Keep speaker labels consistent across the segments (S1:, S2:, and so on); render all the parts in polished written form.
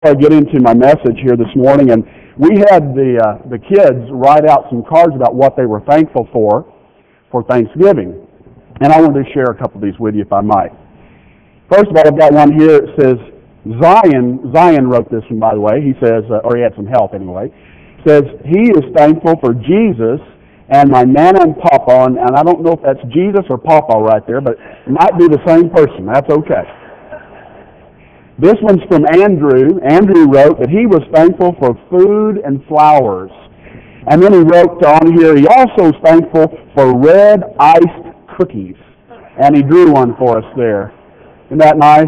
S1: I get into my message here this morning, and we had the kids write out some cards about what they were thankful for Thanksgiving. And I wanted to share a couple of these with you, if I might. First of all, I've got one here. It says, Zion wrote this one, by the way. He says, or he had some help anyway. Says, he is thankful for Jesus and my Nana and Papa. And I don't know if that's Jesus or Papa right there, but it might be the same person. That's okay. This one's from Andrew. Andrew wrote that he was thankful for food and flowers. And then he wrote on here, he also is thankful for red iced cookies. And he drew one for us there. Isn't that nice?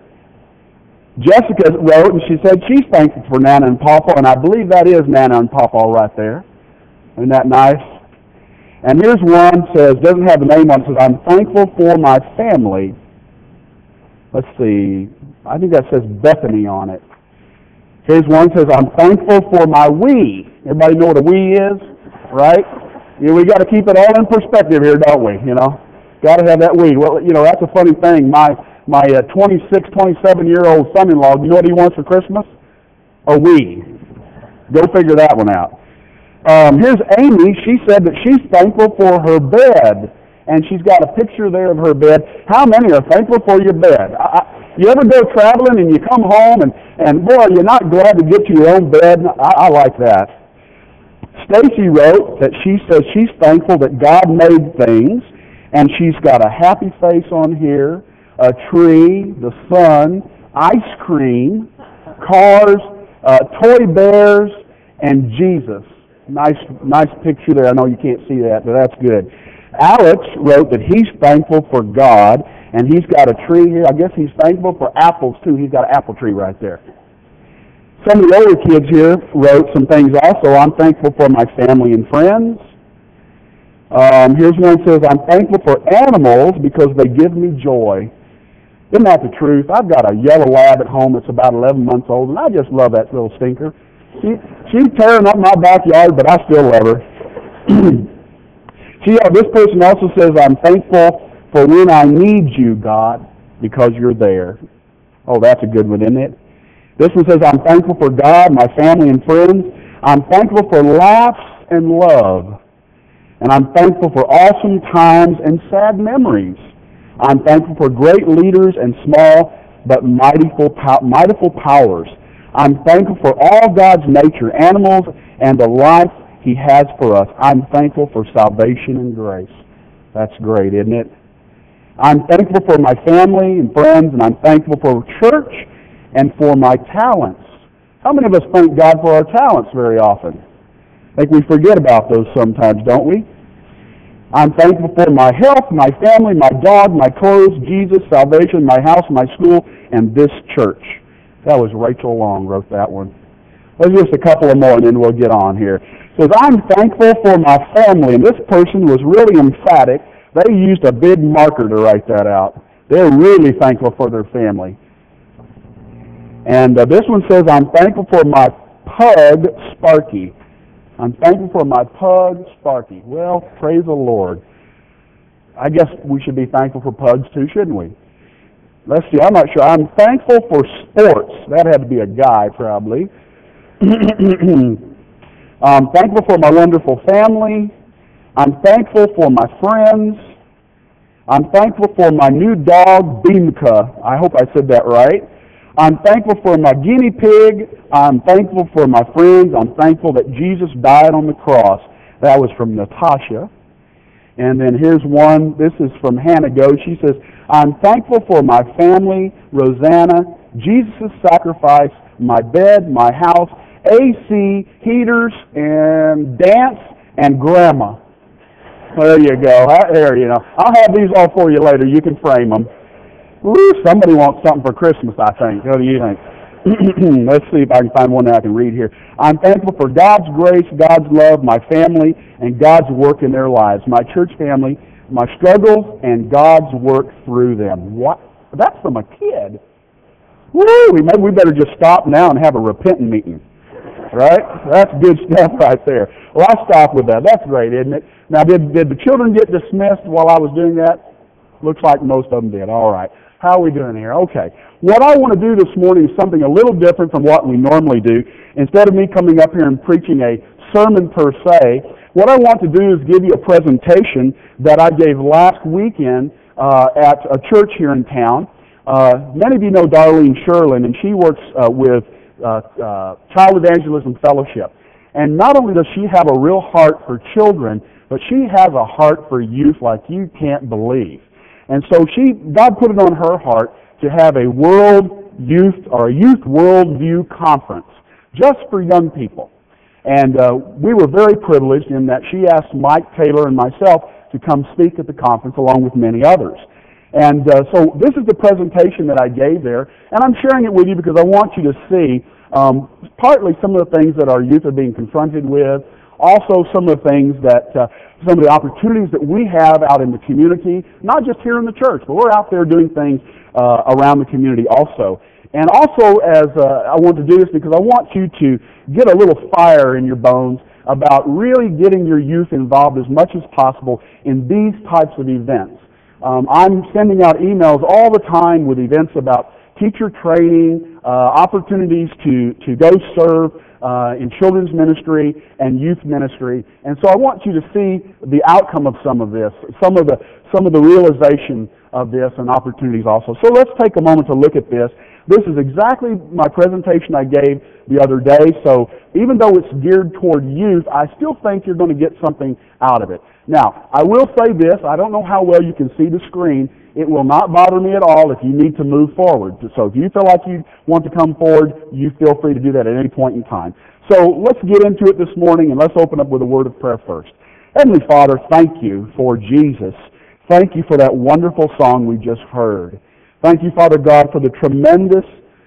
S1: Jessica wrote, and she said she's thankful for Nana and Papa, and I believe that is Nana and Papa right there. Isn't that nice? And here's one, says, doesn't have a name on it, says, I'm thankful for my family. Let's see, I think that says Bethany on it. Here's one, says, I'm thankful for my we. Everybody know what a we is, right? You know, we got to keep it all in perspective here, don't we? You know, got to have that we. Well, you know, that's a funny thing. My 26, 27-year-old son-in-law, you know what he wants for Christmas? A we. Go figure that one out. Here's Amy. She said that she's thankful for her bed, and she's got a picture there of her bed. How many are thankful for your bed? You ever go traveling and you come home and boy, you're not glad to get to your own bed? I like that. Stacy wrote that she says she's thankful that God made things, and she's got a happy face on here, a tree, the sun, ice cream, cars, toy bears, and Jesus. Nice picture there. I know you can't see that, but that's good. Alex wrote that he's thankful for God, and he's got a tree here. I guess he's thankful for apples, too. He's got an apple tree right there. Some of the older kids here wrote some things also. I'm thankful for my family and friends. Here's one that says, I'm thankful for animals because they give me joy. Isn't that the truth? I've got a yellow lab at home that's about 11 months old, and I just love that little stinker. She's tearing up my backyard, but I still love her. This person also says, I'm thankful for when I need you, God, because you're there. Oh, that's a good one, isn't it? This one says, I'm thankful for God, my family, and friends. I'm thankful for laughs and love. And I'm thankful for awesome times and sad memories. I'm thankful for great leaders and small but mightiful powers. I'm thankful for all God's nature, animals, and the life He has for us. I'm thankful for salvation and grace. That's great, isn't it? I'm thankful for my family and friends, and I'm thankful for church and for my talents. How many of us thank God for our talents very often? I think we forget about those sometimes, don't we? I'm thankful for my health, my family, my dog, my clothes, Jesus, salvation, my house, my school, and this church. That was Rachel Long wrote that one. There's just a couple of more, and then we'll get on here. It says, I'm thankful for my family, and this person was really emphatic. They used a big marker to write that out. They're really thankful for their family. And this one says, I'm thankful for my pug, Sparky. I'm thankful for my pug, Sparky. Well, praise the Lord. I guess we should be thankful for pugs too, shouldn't we? Let's see, I'm not sure. I'm thankful for sports. That had to be a guy, probably. I'm thankful for my wonderful family. I'm thankful for my friends. I'm thankful for my new dog, Beamka. I hope I said that right. I'm thankful for my guinea pig. I'm thankful for my friends. I'm thankful that Jesus died on the cross. That was from Natasha. And then here's one. This is from Hannah Go. She says, I'm thankful for my family, Rosanna, Jesus' sacrifice, my bed, my house, AC, heaters, and dance, and grandma. There you go. There, you know. I'll have these all for you later. You can frame them. Woo, somebody wants something for Christmas, I think. What do you think? Let's see if I can find one that I can read here. I'm thankful for God's grace, God's love, my family, and God's work in their lives. My church family, my struggles, and God's work through them. What? That's from a kid. Woo! Maybe we better just stop now and have a repentant meeting. Right? That's good stuff right there. Well, I'll stop with that. That's great, isn't it? Now, did the children get dismissed while I was doing that? Looks like most of them did. All right. How are we doing here? Okay. What I want to do this morning is something a little different from what we normally do. Instead of me coming up here and preaching a sermon per se, what I want to do is give you a presentation that I gave last weekend at a church here in town. Many of you know Darlene Sherlin, and she works with Child Evangelism Fellowship. And not only does she have a real heart for children, but she has a heart for youth like you can't believe. And so God put it on her heart to have a youth worldview conference just for young people. And we were very privileged in that she asked Mike Taylor and myself to come speak at the conference along with many others. And so this is the presentation that I gave there, and I'm sharing it with you because I want you to see partly some of the things that our youth are being confronted with, also some of the things that, some of the opportunities that we have out in the community, not just here in the church, but we're out there doing things around the community also. And also, I want to do this because I want you to get a little fire in your bones about really getting your youth involved as much as possible in these types of events. I'm sending out emails all the time with events about teacher training, opportunities to go serve in children's ministry and youth ministry. And so I want you to see the outcome of some of this, some of the realization of this and opportunities also. So let's take a moment to look at this. This is exactly my presentation I gave the other day. So even though it's geared toward youth, I still think you're going to get something out of it. Now, I will say this. I don't know how well you can see the screen. It will not bother me at all if you need to move forward. So if you feel like you want to come forward, you feel free to do that at any point in time. So let's get into it this morning, and let's open up with a word of prayer first. Heavenly Father, thank you for Jesus. Thank you for that wonderful song we just heard. Thank you, Father God, for the tremendous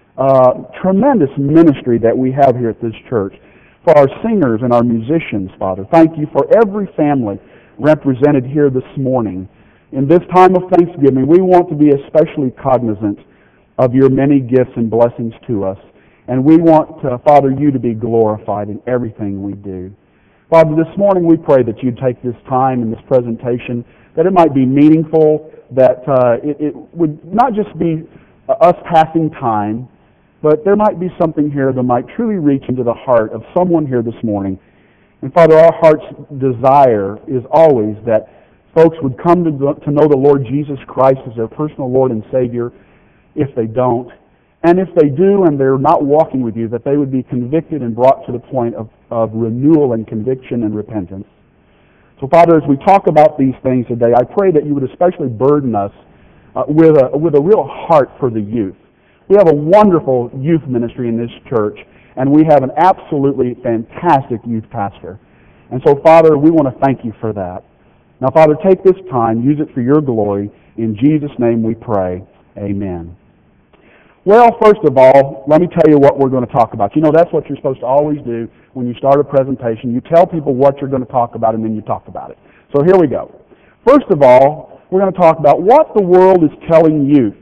S1: ministry that we have here at this church, for our singers and our musicians, Father. Thank you for every family represented here this morning. In this time of Thanksgiving, we want to be especially cognizant of your many gifts and blessings to us. And we want, Father, you to be glorified in everything we do. Father, this morning we pray that you'd take this time in this presentation, that it might be meaningful, that it would not just be us passing time, but there might be something here that might truly reach into the heart of someone here this morning. And Father, our heart's desire is always that folks would come to know the Lord Jesus Christ as their personal Lord and Savior if they don't. And if they do and they're not walking with you, that they would be convicted and brought to the point of renewal and conviction and repentance. So Father, as we talk about these things today, I pray that you would especially burden us with a real heart for the youth. We have a wonderful youth ministry in this church, and we have an absolutely fantastic youth pastor. And so, Father, we want to thank you for that. Now, Father, take this time, use it for your glory. In Jesus' name we pray. Amen. Well, first of all, let me tell you what we're going to talk about. You know, that's what you're supposed to always do when you start a presentation. You tell people what you're going to talk about, and then you talk about it. So here we go. First of all, we're going to talk about what the world is telling youth.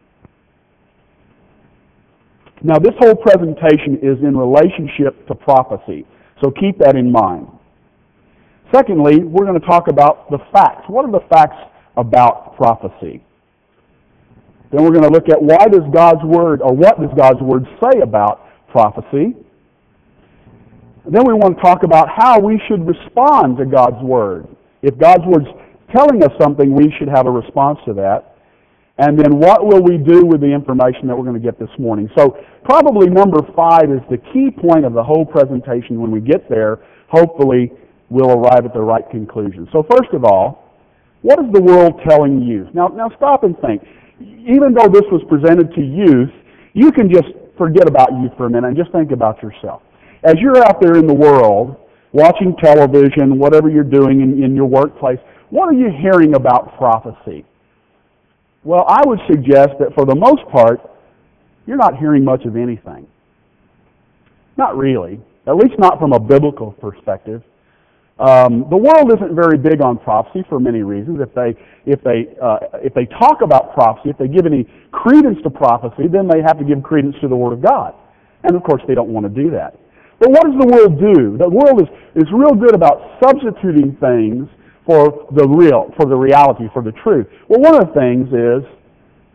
S1: Now, this whole presentation is in relationship to prophecy, so keep that in mind. Secondly, we're going to talk about the facts. What are the facts about prophecy? Then we're going to look at what does God's Word say about prophecy. Then we want to talk about how we should respond to God's Word. If God's Word's telling us something, we should have a response to that. And then what will we do with the information that we're going to get this morning? So probably number 5 is the key point of the whole presentation. When we get there, hopefully we'll arrive at the right conclusion. So first of all, what is the world telling youth? Now stop and think. Even though this was presented to youth, you can just forget about youth for a minute and just think about yourself. As you're out there in the world, watching television, whatever you're doing in your workplace, what are you hearing about prophecy? Well, I would suggest that for the most part, you're not hearing much of anything. Not really. At least not from a biblical perspective. The world isn't very big on prophecy for many reasons. If they talk about prophecy, if they give any credence to prophecy, then they have to give credence to the Word of God. And of course, they don't want to do that. But what does the world do? The world is real good about substituting things for the reality, for the truth. Well, one of the things is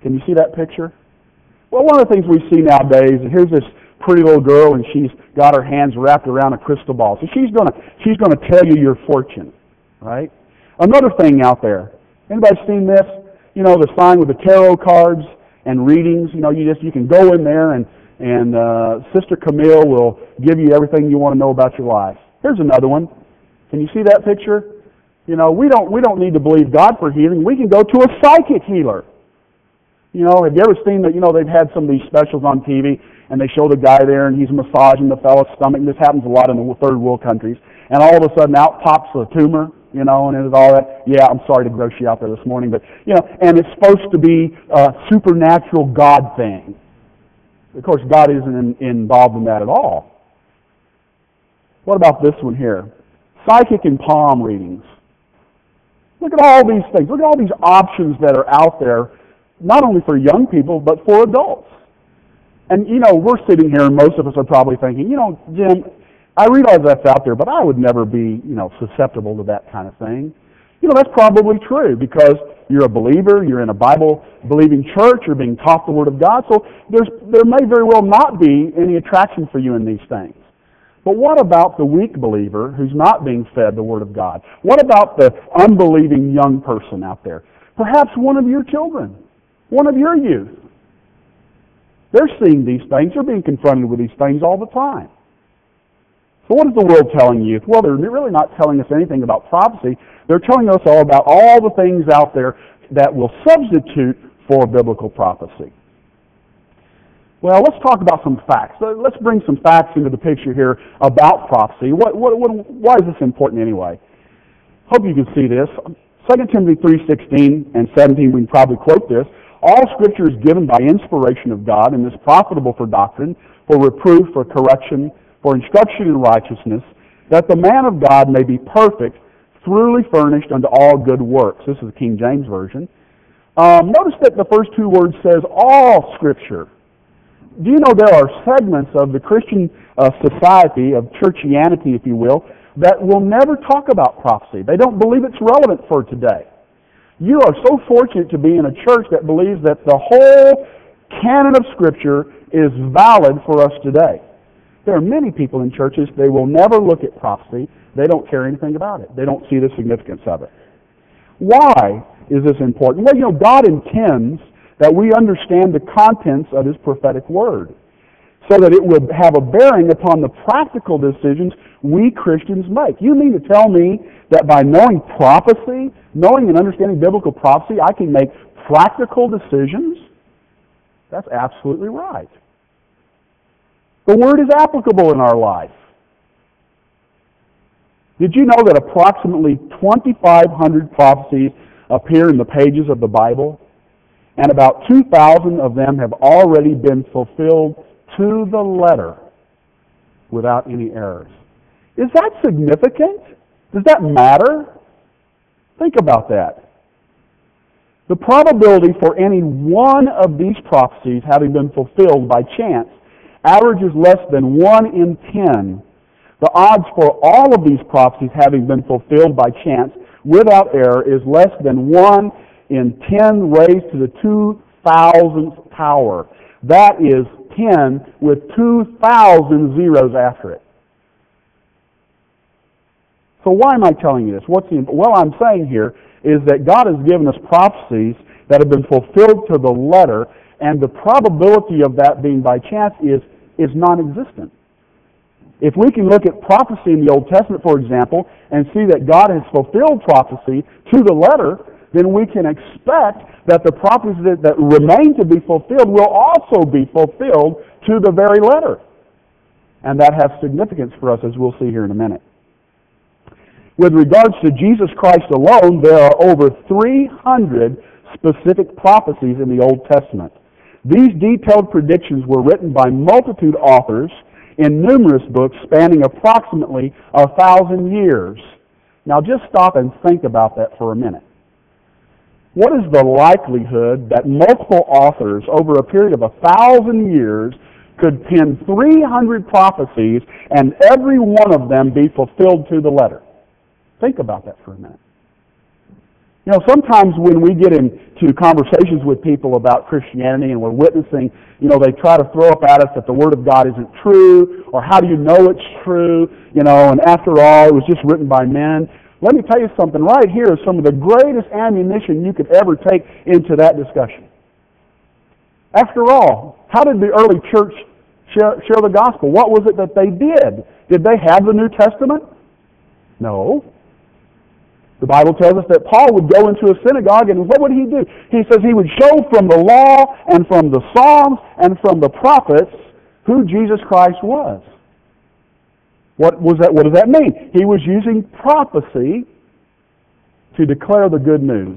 S1: Can you see that picture? Well, one of the things we see nowadays, and here's this pretty little girl, and she's got her hands wrapped around a crystal ball. So she's gonna tell you your fortune, right? Another thing out there. Anybody seen this? You know, the sign with the tarot cards and readings. You know, you can go in there and Sister Camille will give you everything you want to know about your life. Here's another one. Can you see that picture? You know, we don't need to believe God for healing. We can go to a psychic healer. You know, have you ever seen that? You know, they've had some of these specials on TV, and they show the guy there, and he's massaging the fellow's stomach. And this happens a lot in the third world countries. And all of a sudden, out pops a tumor, you know, and it's all that. Yeah, I'm sorry to gross you out there this morning, but, you know, and it's supposed to be a supernatural God thing. Of course, God isn't involved in that at all. What about this one here? Psychic and palm readings. Look at all these things. Look at all these options that are out there, not only for young people, but for adults. And, you know, we're sitting here, and most of us are probably thinking, you know, Jim, I realize that's out there, but I would never be, you know, susceptible to that kind of thing. You know, that's probably true, because you're a believer, you're in a Bible-believing church, you're being taught the Word of God, so there may very well not be any attraction for you in these things. But what about the weak believer who's not being fed the Word of God? What about the unbelieving young person out there? Perhaps one of your children, one of your youth. They're seeing these things. They're being confronted with these things all the time. So what is the world telling youth? Well, they're really not telling us anything about prophecy. They're telling us all about all the things out there that will substitute for biblical prophecy. Well, let's talk about some facts. Let's bring some facts into the picture here about prophecy. Why is this important anyway? Hope you can see this. 2 Timothy 3:16 and 17, we can probably quote this. All Scripture is given by inspiration of God and is profitable for doctrine, for reproof, for correction, for instruction in righteousness, that the man of God may be perfect, thoroughly furnished unto all good works. This is the King James Version. Notice that the first two words says all Scripture. Do you know there are segments of the Christian society, of churchianity, if you will, that will never talk about prophecy? They don't believe it's relevant for today. You are so fortunate to be in a church that believes that the whole canon of Scripture is valid for us today. There are many people in churches, they will never look at prophecy. They don't care anything about it. They don't see the significance of it. Why is this important? Well, you know, God intends that we understand the contents of His prophetic word so that it will have a bearing upon the practical decisions we Christians make. You mean to tell me that by knowing prophecy, knowing and understanding biblical prophecy, I can make practical decisions? That's absolutely right. The Word is applicable in our life. Did you know that approximately 2,500 prophecies appear in the pages of the Bible? And about 2,000 of them have already been fulfilled to the letter without any errors. Is that significant? Does that matter? Think about that. The probability for any one of these prophecies having been fulfilled by chance averages less than 1 in 10. The odds for all of these prophecies having been fulfilled by chance without error is less than 1 in 10 raised to the 2,000th power. That is 10 with 2,000 zeros after it. So why am I telling you this? Well, I'm saying here is that God has given us prophecies that have been fulfilled to the letter, and the probability of that being by chance is non-existent. If we can look at prophecy in the Old Testament, for example, and see that God has fulfilled prophecy to the letter, then we can expect that the prophecies that remain to be fulfilled will also be fulfilled to the very letter. And that has significance for us, as we'll see here in a minute. With regards to Jesus Christ alone, there are over 300 specific prophecies in the Old Testament. These detailed predictions were written by multitude authors in numerous books spanning approximately 1,000 years. Now just stop and think about that for a minute. What is the likelihood that multiple authors over a period of 1,000 years could pen 300 prophecies and every one of them be fulfilled to the letter? Think about that for a minute. You know, sometimes when we get into conversations with people about Christianity and we're witnessing, you know, they try to throw up at us that the Word of God isn't true, or how do you know it's true, you know, and after all, it was just written by men. Let me tell you something. Right here is some of the greatest ammunition you could ever take into that discussion. After all, how did the early church share the gospel? What was it that they did? Did they have the New Testament? No. The Bible tells us that Paul would go into a synagogue, and what would he do? He says he would show from the law and from the Psalms and from the prophets who Jesus Christ was. What does that mean? He was using prophecy to declare the good news.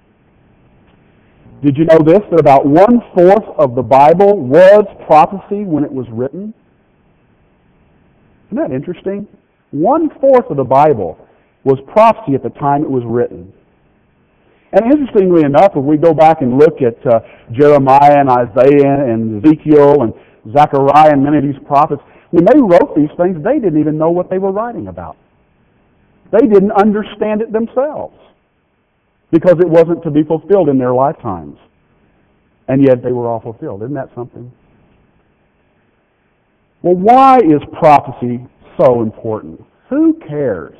S1: Did you know this? That about 1/4 of the Bible was prophecy when it was written? Isn't that interesting? 1/4 of the Bible was prophecy at the time it was written. And interestingly enough, if we go back and look at Jeremiah and Isaiah and Ezekiel and Zechariah and many of these prophets, when they wrote these things, they didn't even know what they were writing about. They didn't understand it themselves because it wasn't to be fulfilled in their lifetimes. And yet they were all fulfilled. Isn't that something? Well, why is prophecy so important? Who cares?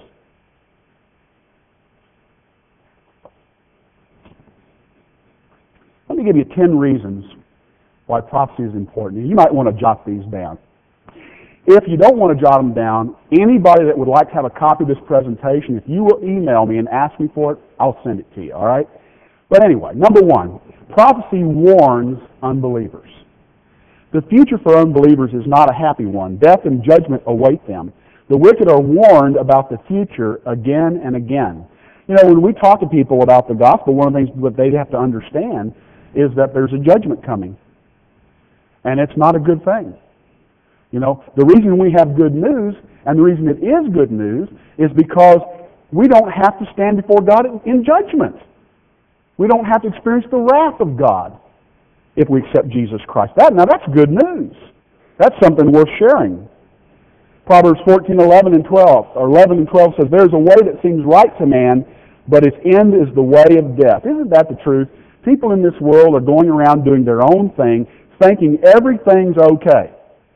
S1: Let me give you 10 reasons why prophecy is important. You might want to jot these down. If you don't want to jot them down, anybody that would like to have a copy of this presentation, if you will email me and ask me for it, I'll send it to you, all right? But anyway, number one, prophecy warns unbelievers. The future for unbelievers is not a happy one. Death and judgment await them. The wicked are warned about the future again and again. You know, when we talk to people about the gospel, one of the things that they have to understand is that there's a judgment coming. And it's not a good thing. You know, the reason we have good news, and the reason it is good news, is because we don't have to stand before God in judgment. We don't have to experience the wrath of God if we accept Jesus Christ. Now that's good news. That's something worth sharing. Proverbs 14:11 and 12, or 11 and 12 says, "There is a way that seems right to man, but its end is the way of death." Isn't that the truth? People in this world are going around doing their own thing, thinking everything's okay,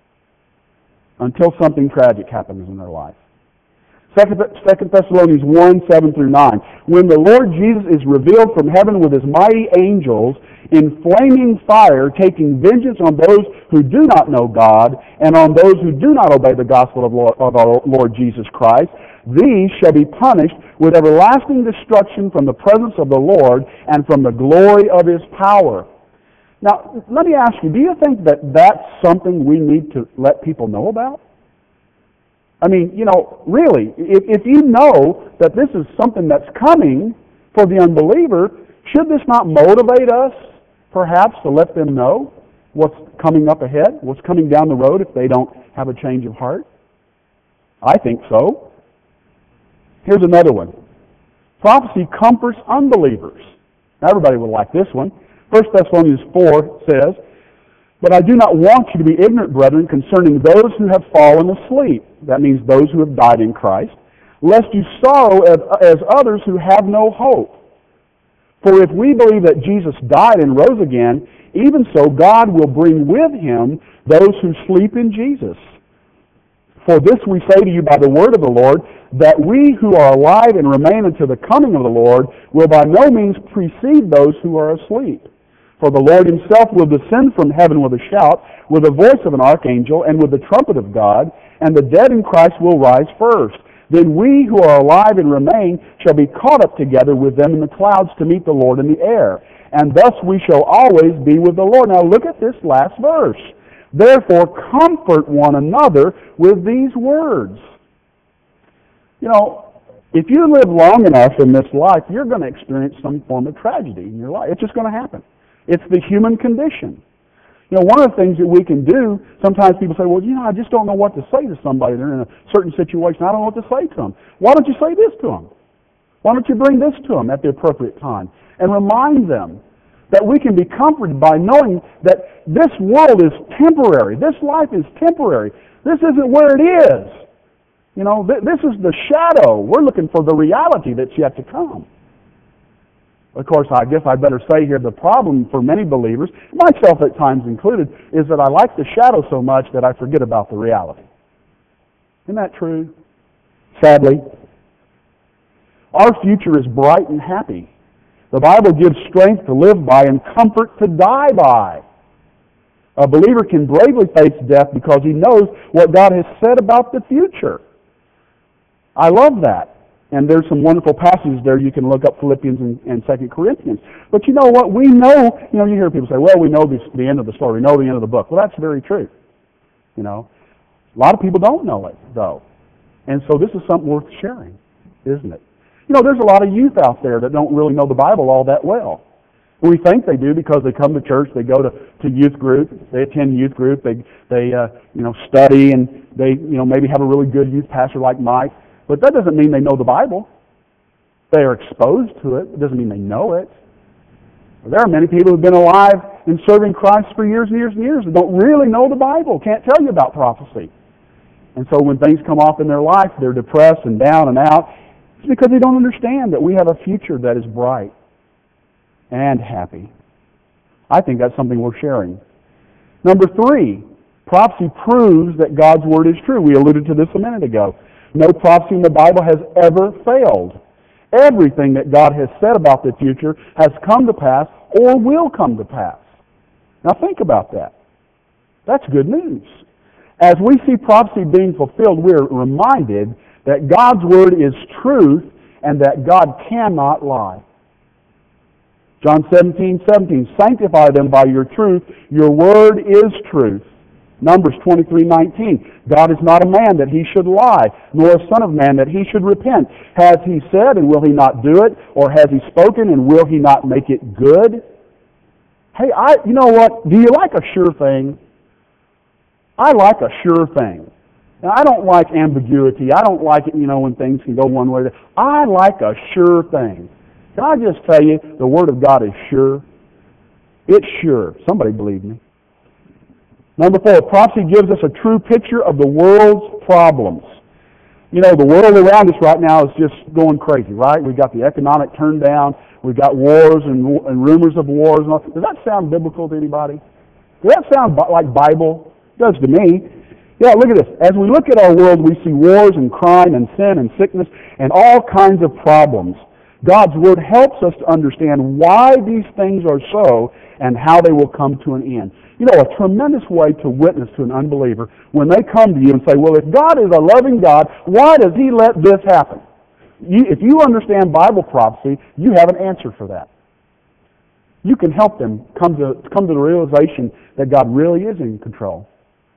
S1: until something tragic happens in their life. 2 Thessalonians 1:7 through 9. "When the Lord Jesus is revealed from heaven with his mighty angels in flaming fire, taking vengeance on those who do not know God and on those who do not obey the gospel of our Lord Jesus Christ, these shall be punished with everlasting destruction from the presence of the Lord and from the glory of his power." Now, let me ask you, do you think that that's something we need to let people know about? I mean, you know, really, if you know that this is something that's coming for the unbeliever, should this not motivate us, perhaps, to let them know what's coming up ahead, what's coming down the road if they don't have a change of heart? I think so. Here's another one. Prophecy comforts unbelievers. Now, everybody will like this one. 1 Thessalonians 4 says, "But I do not want you to be ignorant, brethren, concerning those who have fallen asleep." That means those who have died in Christ. "Lest you sorrow as others who have no hope. For if we believe that Jesus died and rose again, even so God will bring with him those who sleep in Jesus. For this we say to you by the word of the Lord, that we who are alive and remain until the coming of the Lord will by no means precede those who are asleep. For the Lord himself will descend from heaven with a shout, with the voice of an archangel, and with the trumpet of God, and the dead in Christ will rise first. Then we who are alive and remain shall be caught up together with them in the clouds to meet the Lord in the air. And thus we shall always be with the Lord." Now look at this last verse. "Therefore comfort one another with these words." You know, if you live long enough in this life, you're going to experience some form of tragedy in your life. It's just going to happen. It's the human condition. You know, one of the things that we can do, sometimes people say, "Well, you know, I just don't know what to say to somebody. They're in a certain situation. I don't know what to say to them." Why don't you say this to them? Why don't you bring this to them at the appropriate time? And remind them that we can be comforted by knowing that this world is temporary. This life is temporary. This isn't where it is. You know, this is the shadow. We're looking for the reality that's yet to come. Of course, I guess I better say here, the problem for many believers, myself at times included, is that I like the shadow so much that I forget about the reality. Isn't that true? Sadly. Our future is bright and happy. The Bible gives strength to live by and comfort to die by. A believer can bravely face death because he knows what God has said about the future. I love that. And there's some wonderful passages there. You can look up Philippians and 2 Corinthians. But you know what? We know, you hear people say, well, we know the end of the story. We know the end of the book. Well, that's very true. A lot of people don't know it, though. And so this is something worth sharing, isn't it? There's a lot of youth out there that don't really know the Bible all that well. We think they do because they come to church, they go to youth group, they attend youth group, they study, and they maybe have a really good youth pastor like Mike. But that doesn't mean they know the Bible. They are exposed to it. It doesn't mean they know it. There are many people who have been alive and serving Christ for years and years and years and don't really know the Bible, can't tell you about prophecy. And so when things come off in their life, they're depressed and down and out. It's because they don't understand that we have a future that is bright and happy. I think that's something worth sharing. Number 3, prophecy proves that God's Word is true. We alluded to this a minute ago. No prophecy in the Bible has ever failed. Everything that God has said about the future has come to pass or will come to pass. Now think about that. That's good news. As we see prophecy being fulfilled, we're reminded that God's Word is truth and that God cannot lie. John 17:17, sanctify them by your truth. Your Word is truth. Numbers 23:19, God is not a man that he should lie, nor a son of man that he should repent. Has he said, and will he not do it? Or has he spoken, and will he not make it good? Hey, you know what? Do you like a sure thing? I like a sure thing. Now, I don't like ambiguity. I don't like it, when things can go one way. I like a sure thing. Can I just tell you, the Word of God is sure? It's sure. Somebody believe me. Number 4, prophecy gives us a true picture of the world's problems. The world around us right now is just going crazy, right? We've got the economic turn down. We've got wars and rumors of wars. And all. Does that sound biblical to anybody? Does that sound like Bible? It does to me. Yeah, look at this. As we look at our world, we see wars and crime and sin and sickness and all kinds of problems. God's Word helps us to understand why these things are so and how they will come to an end. A tremendous way to witness to an unbeliever when they come to you and say, well, if God is a loving God, why does He let this happen? If you understand Bible prophecy, you have an answer for that. You can help them come to the realization that God really is in control.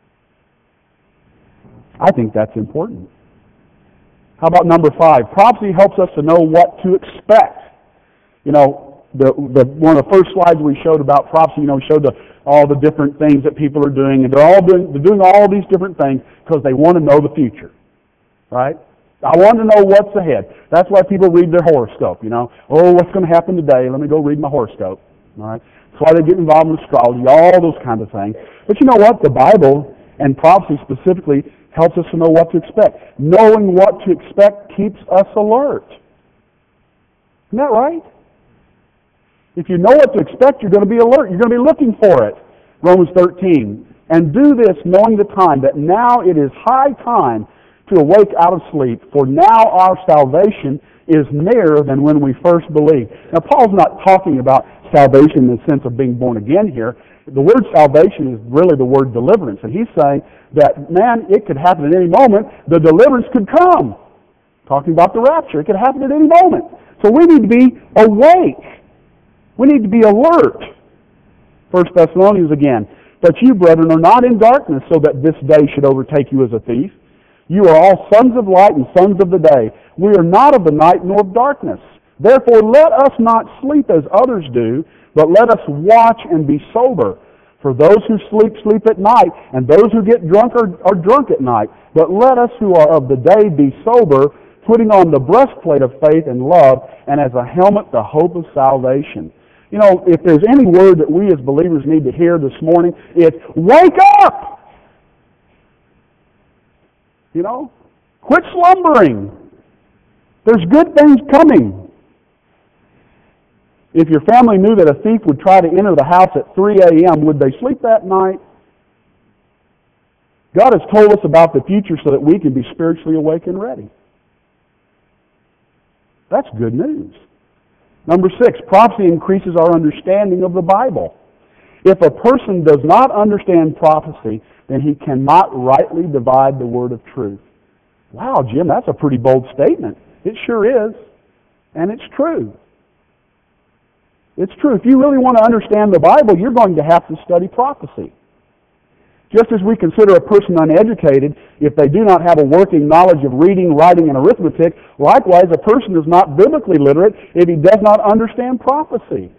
S1: I think that's important. How about number 5? Prophecy helps us to know what to expect. One of the first slides we showed about prophecy, showed all the different things that people are doing, and they're doing all these different things because they want to know the future, right? I want to know what's ahead. That's why people read their horoscope. Oh, what's going to happen today? Let me go read my horoscope. All right. That's why they get involved in astrology, all those kinds of things. But you know what? The Bible and prophecy specifically helps us to know what to expect. Knowing what to expect keeps us alert. Isn't that right? If you know what to expect, you're going to be alert. You're going to be looking for it. Romans 13. And do this knowing the time, that now it is high time to awake out of sleep, for now our salvation is nearer than when we first believed. Now, Paul's not talking about salvation in the sense of being born again here. The word salvation is really the word deliverance. And he's saying that, man, it could happen at any moment. The deliverance could come. Talking about the rapture. It could happen at any moment. So we need to be awake. We need to be alert. 1 Thessalonians again. But you, brethren, are not in darkness, so that this day should overtake you as a thief. You are all sons of light and sons of the day. We are not of the night nor of darkness. Therefore let us not sleep as others do, but let us watch and be sober. For those who sleep, sleep at night, and those who get drunk are drunk at night. But let us who are of the day be sober, putting on the breastplate of faith and love, and as a helmet the hope of salvation. You know, if there's any word that we as believers need to hear this morning, it's wake up! You know, quit slumbering. There's good things coming. If your family knew that a thief would try to enter the house at 3 a.m., would they sleep that night? God has told us about the future so that we can be spiritually awake and ready. That's good news. Number 6, prophecy increases our understanding of the Bible. If a person does not understand prophecy, then he cannot rightly divide the word of truth. Wow, Jim, that's a pretty bold statement. It sure is. And it's true. It's true. If you really want to understand the Bible, you're going to have to study prophecy. Just as we consider a person uneducated if they do not have a working knowledge of reading, writing, and arithmetic, likewise a person is not biblically literate if he does not understand prophecy.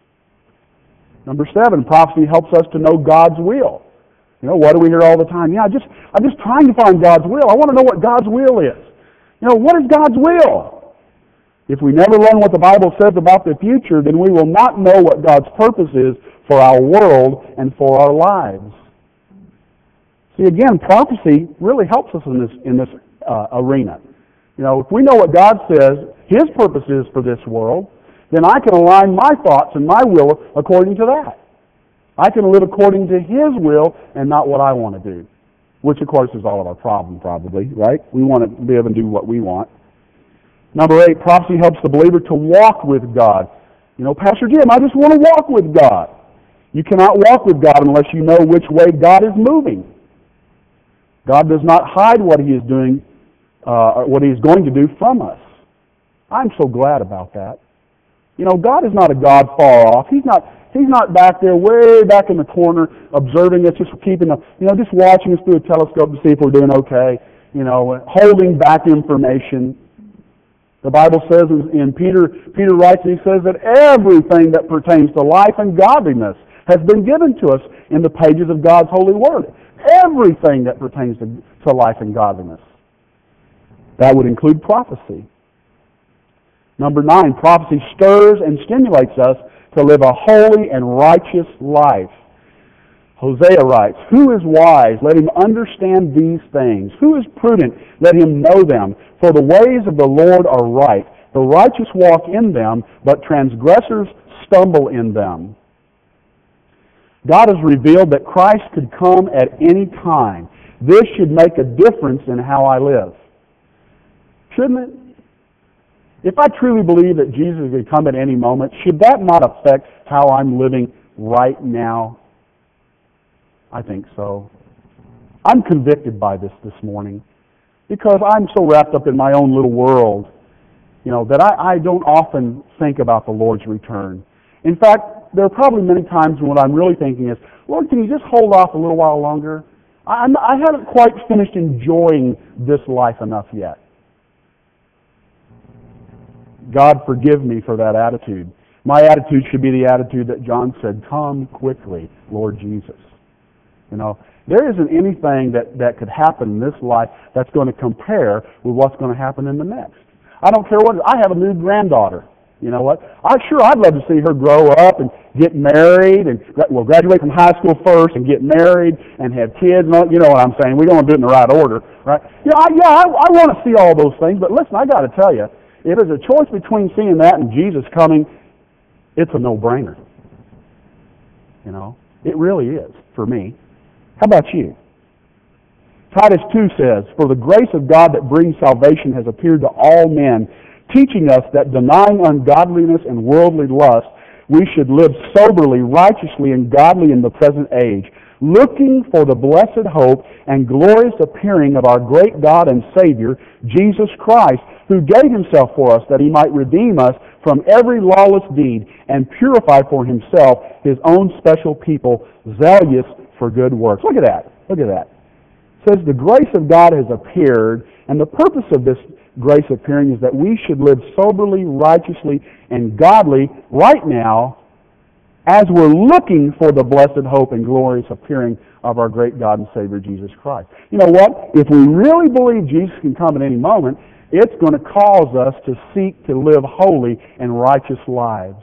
S1: Number 7, prophecy helps us to know God's will. You know, what do we hear all the time? Yeah, I'm just trying to find God's will. I want to know what God's will is. You know, what is God's will? If we never learn what the Bible says about the future, then we will not know what God's purpose is for our world and for our lives. See, again, prophecy really helps us in this arena. You know, if we know what God says His purpose is for this world, then I can align my thoughts and my will according to that. I can live according to His will and not what I want to do, which, of course, is all of our problem, probably, right? We want to live and do what we want. Number 8, prophecy helps the believer to walk with God. You know, Pastor Jim, I just want to walk with God. You cannot walk with God unless you know which way God is moving. God does not hide what He is doing, or what He is going to do from us. I'm so glad about that. You know, God is not a God far off. He's not back there, way back in the corner, observing us, just just watching us through a telescope to see if we're doing okay. You know, holding back information. The Bible says in Peter writes, and he says that everything that pertains to life and godliness has been given to us in the pages of God's holy word. Everything that pertains to life and godliness. That would include prophecy. Number 9, prophecy stirs and stimulates us to live a holy and righteous life. Hosea writes, "Who is wise? Let him understand these things. Who is prudent? Let him know them. For the ways of the Lord are right. The righteous walk in them, but transgressors stumble in them." God has revealed that Christ could come at any time. This should make a difference in how I live. Shouldn't it? If I truly believe that Jesus could come at any moment, should that not affect how I'm living right now? I think so. I'm convicted by this morning because I'm so wrapped up in my own little world, you know, that I don't often think about the Lord's return. In fact, there are probably many times when what I'm really thinking is, Lord, can you just hold off a little while longer? I haven't quite finished enjoying this life enough yet. God forgive me for that attitude. My attitude should be the attitude that John said, "Come quickly, Lord Jesus." You know, there isn't anything that could happen in this life that's going to compare with what's going to happen in the next. I don't care what. I have a new granddaughter. You know what? I'd love to see her grow up and get married and graduate from high school first and get married and have kids. And all, you know what I'm saying? We don't want to do it in the right order, right? I want to see all those things. But listen, I got to tell you, if there's a choice between seeing that and Jesus coming, it's a no-brainer. You know, it really is for me. How about you? Titus 2 says, "For the grace of God that brings salvation has appeared to all men, teaching us that denying ungodliness and worldly lust, we should live soberly, righteously, and godly in the present age, looking for the blessed hope and glorious appearing of our great God and Savior, Jesus Christ, who gave Himself for us that He might redeem us from every lawless deed and purify for Himself His own special people, zealous for good works." Look at that. Look at that. It says the grace of God has appeared, and the purpose of this grace appearing is that we should live soberly, righteously, and godly right now as we're looking for the blessed hope and glorious appearing of our great God and Savior, Jesus Christ. You know what? If we really believe Jesus can come at any moment, it's going to cause us to seek to live holy and righteous lives.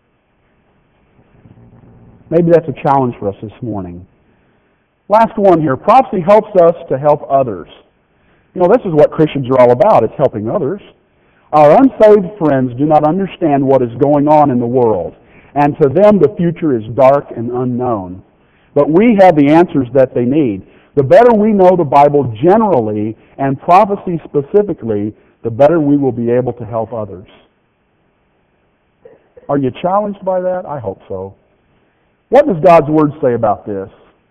S1: Maybe that's a challenge for us this morning. Last one here. Prophecy helps us to help others. You know, this is what Christians are all about. It's helping others. Our unsaved friends do not understand what is going on in the world, and to them the future is dark and unknown. But we have the answers that they need. The better we know the Bible generally and prophecy specifically, the better we will be able to help others. Are you challenged by that? I hope so. What does God's Word say about this?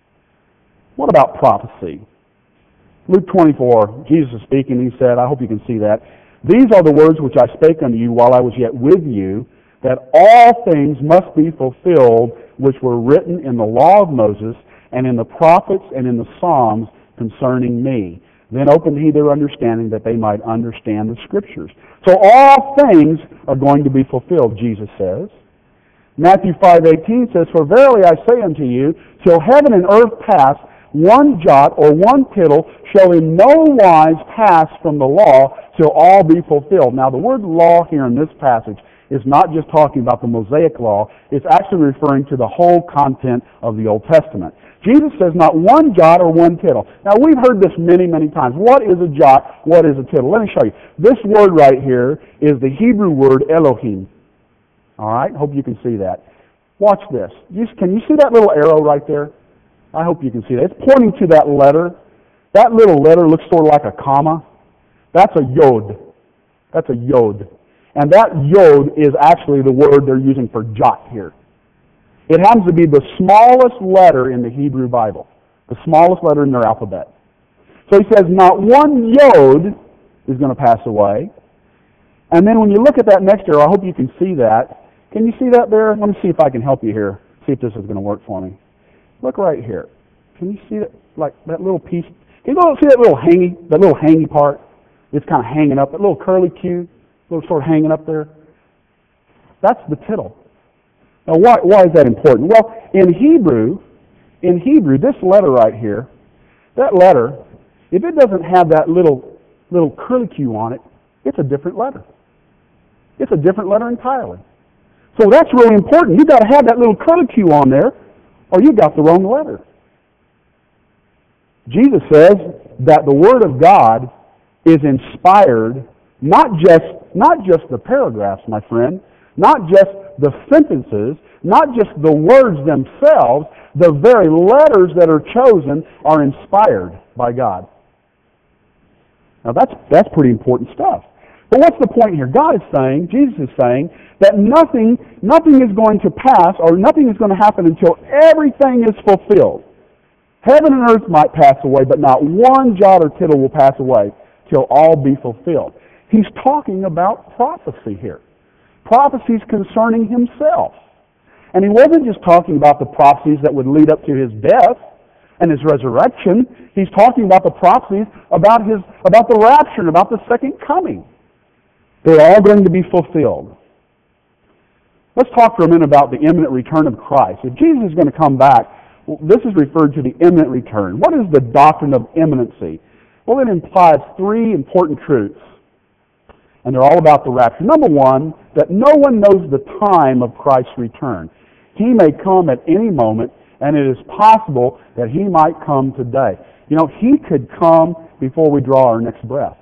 S1: What about prophecy? Luke 24, Jesus is speaking, he said, I hope you can see that, "These are the words which I spake unto you while I was yet with you, that all things must be fulfilled which were written in the law of Moses, and in the prophets, and in the Psalms concerning me. Then opened he their understanding that they might understand the Scriptures." So all things are going to be fulfilled, Jesus says. Matthew 5:18 says, "For verily I say unto you, till heaven and earth pass, one jot or one tittle shall in no wise pass from the law till all be fulfilled." Now the word law here in this passage is not just talking about the Mosaic law, it's actually referring to the whole content of the Old Testament. Jesus says not one jot or one tittle. Now we've heard this many, many times. What is a jot? What is a tittle? Let me show you. This word right here is the Hebrew word Elohim. All right? Hope you can see that. Watch this. Can you see that little arrow right there? I hope you can see that. It's pointing to that letter. That little letter looks sort of like a comma. That's a yod. That's a yod. And that yod is actually the word they're using for jot here. It happens to be the smallest letter in the Hebrew Bible, the smallest letter in their alphabet. So he says not one yod is going to pass away. And then when you look at that next arrow, I hope you can see that. Can you see that there? Let me see if I can help you here. See if this is going to work for me. Look right here. Can you see that? Like that little piece? Can you see that little hangy part? It's kind of hanging up. That little curly Q, little sort of hanging up there. That's the tittle. Now, why is that important? Well, in Hebrew, this letter right here, that letter, if it doesn't have that little curly Q on it, it's a different letter. It's a different letter entirely. So that's really important. You've got to have that little curly Q on there, or you got the wrong letter. Jesus says that the Word of God is inspired, not just the paragraphs, my friend, not just the sentences, not just the words themselves, the very letters that are chosen are inspired by God. Now that's pretty important stuff. But what's the point here? God is saying, Jesus is saying, that nothing is going to pass or nothing is going to happen until everything is fulfilled. Heaven and earth might pass away, but not one jot or tittle will pass away till all be fulfilled. He's talking about prophecy here. Prophecies concerning himself. And he wasn't just talking about the prophecies that would lead up to his death and his resurrection. He's talking about the prophecies about the rapture and about the second coming. They're all going to be fulfilled. Let's talk for a minute about the imminent return of Christ. If Jesus is going to come back, this is referred to the imminent return. What is the doctrine of imminency? Well, it implies three important truths. And they're all about the rapture. Number one, that no one knows the time of Christ's return. He may come at any moment, and it is possible that he might come today. You know, he could come before we draw our next breath.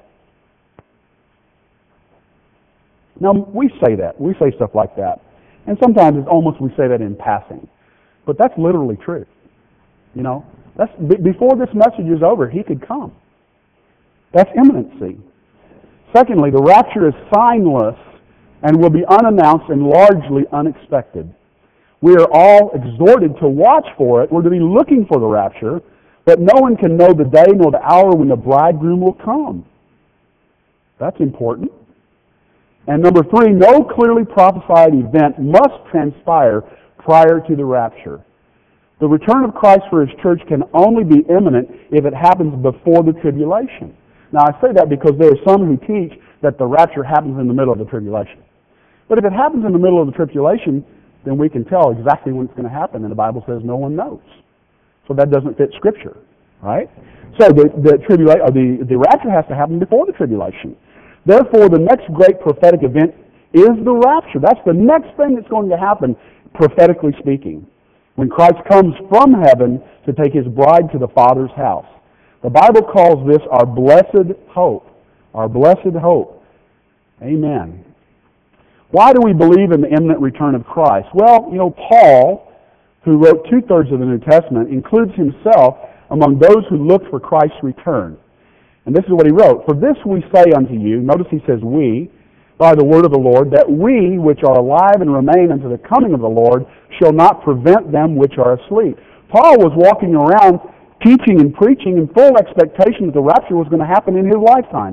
S1: Now, we say that. We say stuff like that. And sometimes it's almost we say that in passing. But that's literally true. You know, that's before this message is over, he could come. That's imminency. Secondly, the rapture is signless and will be unannounced and largely unexpected. We are all exhorted to watch for it. We're to be looking for the rapture, but no one can know the day nor the hour when the bridegroom will come. That's important. And number three, no clearly prophesied event must transpire prior to the rapture. The return of Christ for his church can only be imminent if it happens before the tribulation. Now, I say that because there are some who teach that the rapture happens in the middle of the tribulation. But if it happens in the middle of the tribulation, then we can tell exactly when it's going to happen, and the Bible says no one knows. So that doesn't fit Scripture, right? So the rapture has to happen before the tribulation. Therefore, the next great prophetic event is the rapture. That's the next thing that's going to happen, prophetically speaking, when Christ comes from heaven to take his bride to the Father's house. The Bible calls this our blessed hope. Our blessed hope. Amen. Why do we believe in the imminent return of Christ? Well, Paul, who wrote 2/3 of the New Testament, includes himself among those who look for Christ's return. And this is what he wrote. For this we say unto you, notice he says we, by the word of the Lord, that we which are alive and remain unto the coming of the Lord shall not prevent them which are asleep. Paul was walking around teaching and preaching in full expectation that the rapture was going to happen in his lifetime.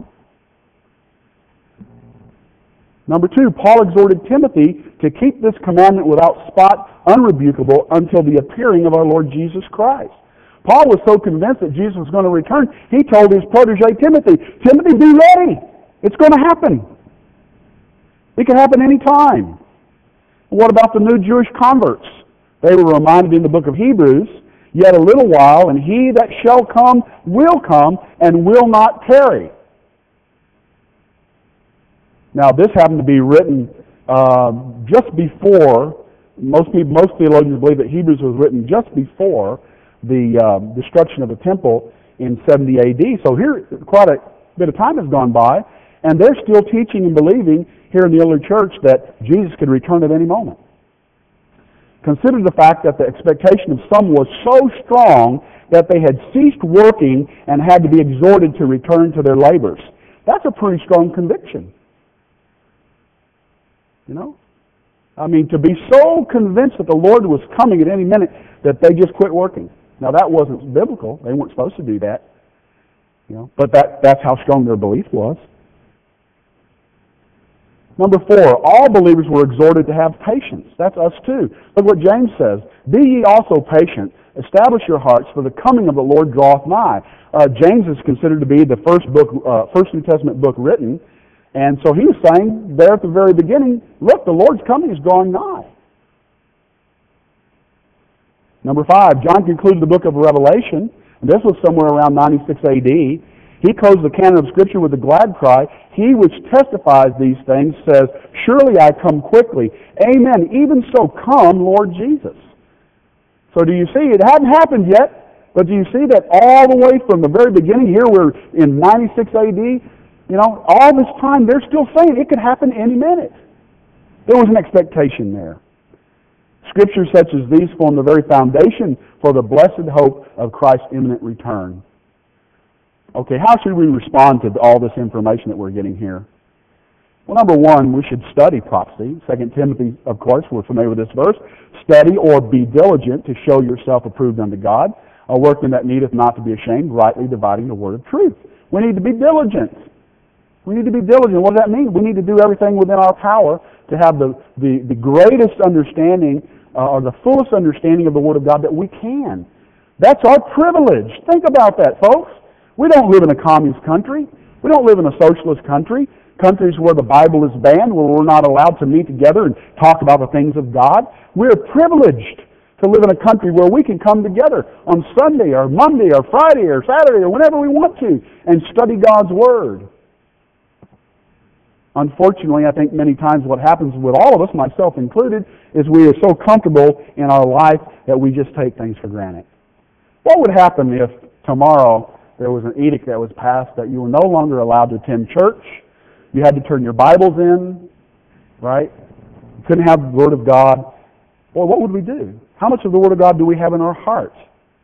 S1: Number 2, Paul exhorted Timothy to keep this commandment without spot, unrebukable, until the appearing of our Lord Jesus Christ. Paul was so convinced that Jesus was going to return, he told his protege Timothy, Timothy, be ready. It's going to happen. It can happen any time. What about the new Jewish converts? They were reminded in the book of Hebrews, yet a little while, and he that shall come will come and will not tarry. Now, this happened to be written just before, most theologians believe that Hebrews was written just before the destruction of the temple in 70 A.D. So here, quite a bit of time has gone by, and they're still teaching and believing here in the early church that Jesus could return at any moment. Consider the fact that the expectation of some was so strong that they had ceased working and had to be exhorted to return to their labors. That's a pretty strong conviction. To be so convinced that the Lord was coming at any minute that they just quit working. Now, that wasn't biblical. They weren't supposed to do that. But that's how strong their belief was. Number 4, all believers were exhorted to have patience. That's us too. Look what James says. Be ye also patient. Establish your hearts, for the coming of the Lord draweth nigh. James is considered to be the first New Testament book written. And so he was saying there at the very beginning, look, the Lord's coming is drawing nigh. Number 5, John concluded the book of Revelation, and this was somewhere around 96 A.D. He closed the canon of Scripture with a glad cry. He which testifies these things says, surely I come quickly. Amen. Even so come, Lord Jesus. So do you see, it hadn't happened yet, but do you see that all the way from the very beginning, here we're in 96 A.D., all this time they're still saying it could happen any minute. There was an expectation there. Scriptures such as these form the very foundation for the blessed hope of Christ's imminent return. Okay, how should we respond to all this information that we're getting here? Well, number 1, we should study prophecy. 2 Timothy, of course, we're familiar with this verse. Study or be diligent to show yourself approved unto God, a workman that needeth not to be ashamed, rightly dividing the word of truth. We need to be diligent. We need to be diligent. What does that mean? We need to do everything within our power to have the greatest understanding or the fullest understanding of the Word of God that we can. That's our privilege. Think about that, folks. We don't live in a communist country. We don't live in a socialist country. Countries where the Bible is banned, where we're not allowed to meet together and talk about the things of God. We're privileged to live in a country where we can come together on Sunday or Monday or Friday or Saturday or whenever we want to and study God's Word. Unfortunately, I think many times what happens with all of us, myself included, is we are so comfortable in our life that we just take things for granted. What would happen if tomorrow there was an edict that was passed that you were no longer allowed to attend church? You had to turn your Bibles in, right? You couldn't have the Word of God. Well, what would we do? How much of the Word of God do we have in our hearts?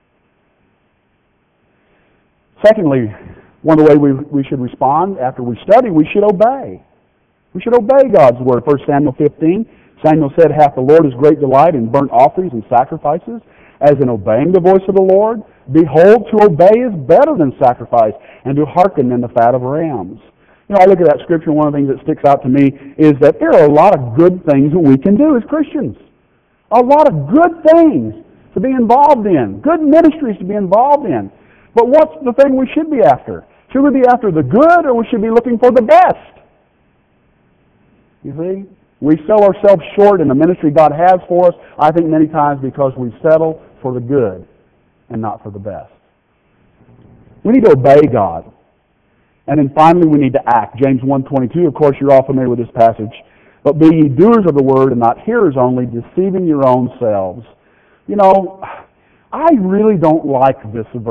S1: Secondly, one of the ways we should respond after we study, we should obey. We should obey God's Word. 1 Samuel 15, Samuel said, hath the Lord his great delight in burnt offerings and sacrifices, as in obeying the voice of the Lord? Behold, to obey is better than sacrifice, and to hearken than the fat of rams. I look at that scripture, and one of the things that sticks out to me is that there are a lot of good things that we can do as Christians. A lot of good things to be involved in. Good ministries to be involved in. But what's the thing we should be after? Should we be after the good, or we should be looking for the best? You see? We sell ourselves short in the ministry God has for us, I think many times because we settle for the good and not for the best. We need to obey God. And then finally we need to act. James 1:22, of course you're all familiar with this passage. But be ye doers of the word and not hearers only, deceiving your own selves. I really don't like this verse.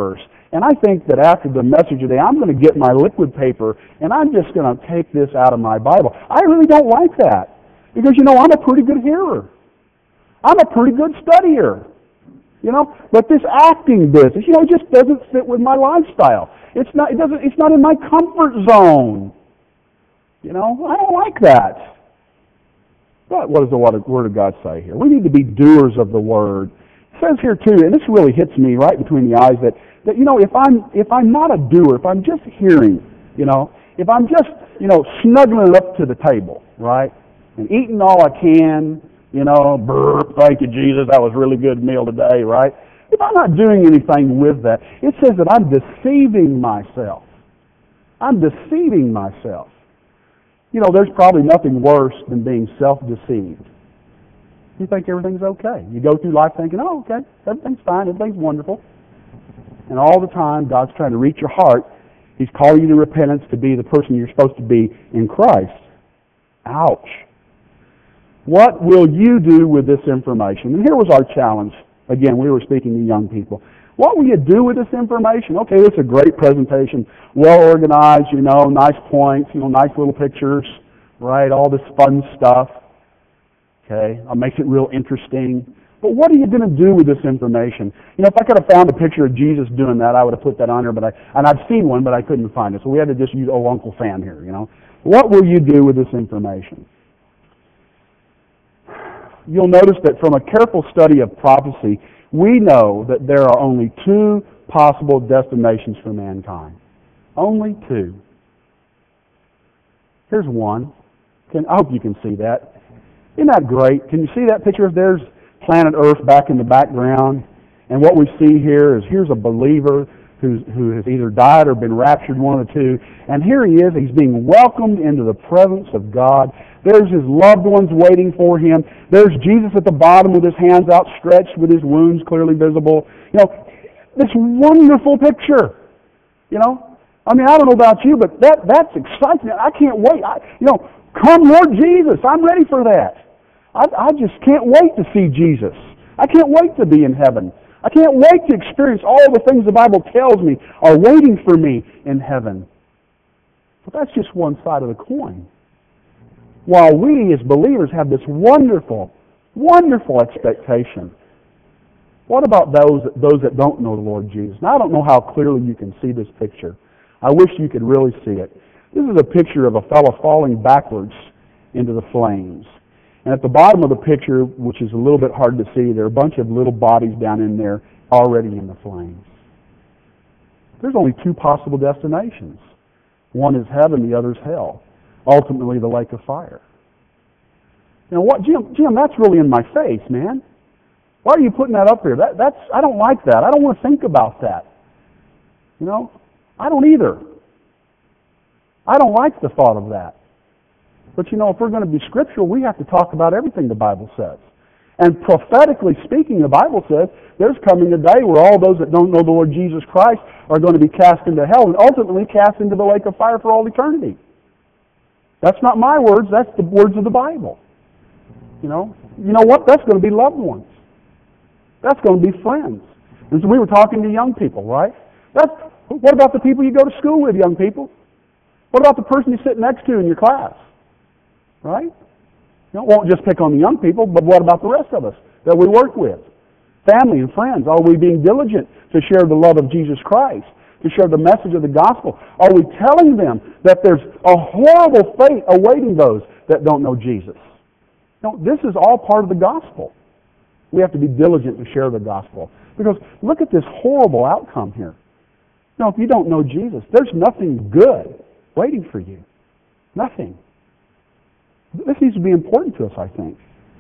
S1: And I think that after the message today, I'm going to get my liquid paper and I'm just going to take this out of my Bible. I really don't like that. Because, I'm a pretty good hearer. I'm a pretty good studier. But this acting business, it just doesn't fit with my lifestyle. It's not in my comfort zone. I don't like that. But what does the Word of God say here? We need to be doers of the Word. It says here too, and this really hits me right between the eyes, that if I'm not a doer, if I'm just hearing, if I'm just snuggling up to the table, right, and eating all I can, burp, thank you Jesus, that was a really good meal today, right? If I'm not doing anything with that, it says that I'm deceiving myself. I'm deceiving myself. There's probably nothing worse than being self-deceived. You think everything's okay. You go through life thinking, oh, okay, everything's fine, everything's wonderful. And all the time, God's trying to reach your heart. He's calling you to repentance to be the person you're supposed to be in Christ. Ouch. What will you do with this information? And here was our challenge. Again, we were speaking to young people. What will you do with this information? Okay, this is a great presentation, well organized, nice points, nice little pictures, right? All this fun stuff. Okay, it makes it real interesting. But what are you going to do with this information? If I could have found a picture of Jesus doing that, I would have put that on here. And I've seen one, but I couldn't find it. So we had to just use old Uncle Sam here. What will you do with this information? You'll notice that from a careful study of prophecy, we know that there are only two possible destinations for mankind. Only two. Here's one. I hope you can see that. Isn't that great? Can you see that picture? There's planet Earth back in the background. And what we see here is here's a believer who has either died or been raptured, one of the two. And here he is. He's being welcomed into the presence of God. There's his loved ones waiting for him. There's Jesus at the bottom with his hands outstretched with his wounds clearly visible. This wonderful picture. I don't know about you, but that's exciting. I can't wait. Come Lord Jesus. I'm ready for that. I just can't wait to see Jesus. I can't wait to be in heaven. I can't wait to experience all the things the Bible tells me are waiting for me in heaven. But that's just one side of the coin. While we as believers have this wonderful, wonderful expectation, what about those that don't know the Lord Jesus? Now, I don't know how clearly you can see this picture. I wish you could really see it. This is a picture of a fellow falling backwards into the flames. And at the bottom of the picture, which is a little bit hard to see, there are a bunch of little bodies down in there already in the flames. There's only two possible destinations. One is heaven, the other is hell. Ultimately, the lake of fire. What, Jim, that's really in my face, man. Why are you putting that up here? I don't like that. I don't want to think about that. I don't either. I don't like the thought of that. But if we're going to be scriptural, we have to talk about everything the Bible says. And prophetically speaking, the Bible says there's coming a day where all those that don't know the Lord Jesus Christ are going to be cast into hell and ultimately cast into the lake of fire for all eternity. That's not my words, that's the words of the Bible. You know what? That's going to be loved ones. That's going to be friends. And so we were talking to young people, right? What about the people you go to school with, young people? What about the person you sit next to in your class? Right? Won't just pick on the young people, but what about the rest of us that we work with? Family and friends. Are we being diligent to share the love of Jesus Christ? To share the message of the gospel? Are we telling them that there's a horrible fate awaiting those that don't know Jesus? This is all part of the gospel. We have to be diligent to share the gospel. Because look at this horrible outcome here. If you don't know Jesus, there's nothing good waiting for you. Nothing. This needs to be important to us, I think.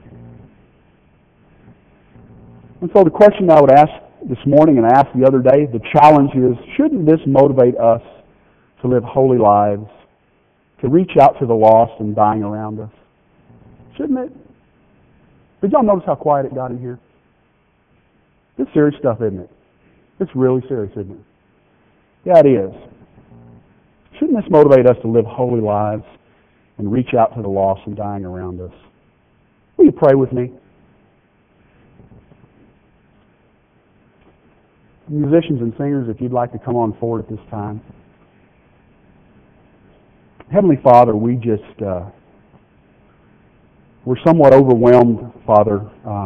S1: And so the question I would ask this morning and I asked the other day, the challenge is, shouldn't this motivate us to live holy lives, to reach out to the lost and dying around us? Shouldn't it? Did y'all notice how quiet it got in here? It's serious stuff, isn't it? It's really serious, isn't it? Yeah, it is. Shouldn't this motivate us to live holy lives and reach out to the lost and dying around us? Will you pray with me? musicians and singers, if you'd like to come on forward at this time. Heavenly Father, we're somewhat overwhelmed, Father,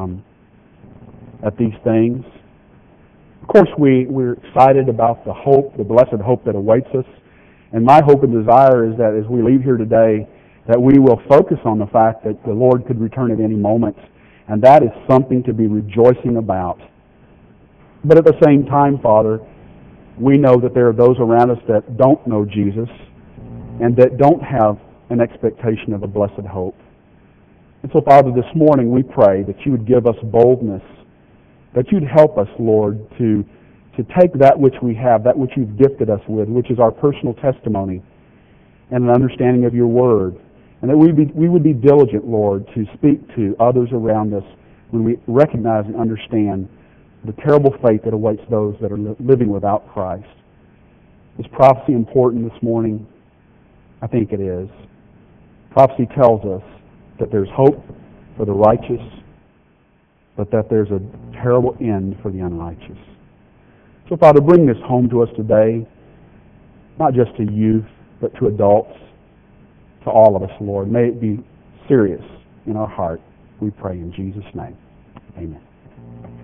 S1: at these things. Of course, we're excited about the hope, the blessed hope that awaits us. And my hope and desire is that as we leave here today, that we will focus on the fact that the Lord could return at any moment. And that is something to be rejoicing about. But at the same time, Father, we know that there are those around us that don't know Jesus and that don't have an expectation of a blessed hope. And so, Father, this morning we pray that you would give us boldness, that you'd help us, Lord, to take that which we have, that which you've gifted us with, which is our personal testimony and an understanding of your word, and that we would be diligent, Lord, to speak to others around us when we recognize and understand the terrible fate that awaits those that are living without Christ. Is prophecy important this morning? I think it is. Prophecy tells us that there's hope for the righteous, but that there's a terrible end for the unrighteous. So, Father, bring this home to us today, not just to youth, but to adults, to all of us, Lord. May it be serious in our heart. We pray in Jesus' name. Amen.